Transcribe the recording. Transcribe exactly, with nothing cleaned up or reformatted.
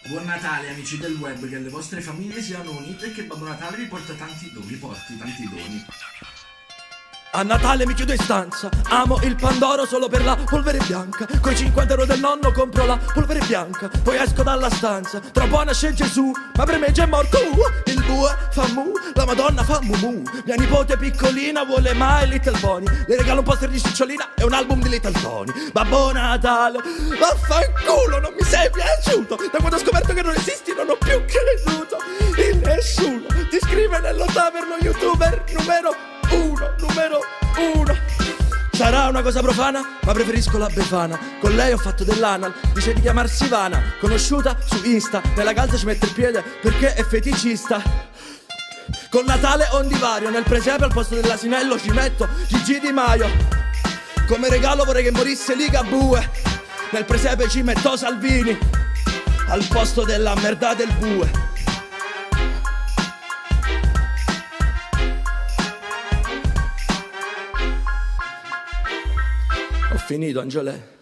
Buon Natale amici del web, che le vostre famiglie siano unite e che Babbo Natale vi porta tanti doni, vi porti tanti doni. A Natale mi chiudo in stanza, amo il Pandoro solo per la polvere bianca. Coi cinquanta euro del nonno compro la polvere bianca. Poi esco dalla stanza, tra buona c'è Gesù, ma per me già è morto. uh, Il bue fa mu, la Madonna fa mu mu. Mia nipote piccolina vuole mai Little Pony. Le regalo un poster di Cicciolina e un album di Little Tony. Babbo Natale, vaffanculo, non mi sei piaciuto. Da quando ho scoperto che non esisti non ho più creduto in nessuno. Ti scrive nello taverno youtuber numero uno, numero uno. Sarà una cosa profana, ma preferisco la Befana. Con lei ho fatto dell'anal, dice di chiamarsi Ivana. Conosciuta su Insta, nella calza ci mette il piede perché è feticista. Con Natale ho un divario, nel presepe al posto dell'asinello ci metto Gigi Di Maio. Come regalo vorrei che morisse Ligabue, nel presepe ci metto Salvini al posto della merda del bue. Ho finito, Angelè.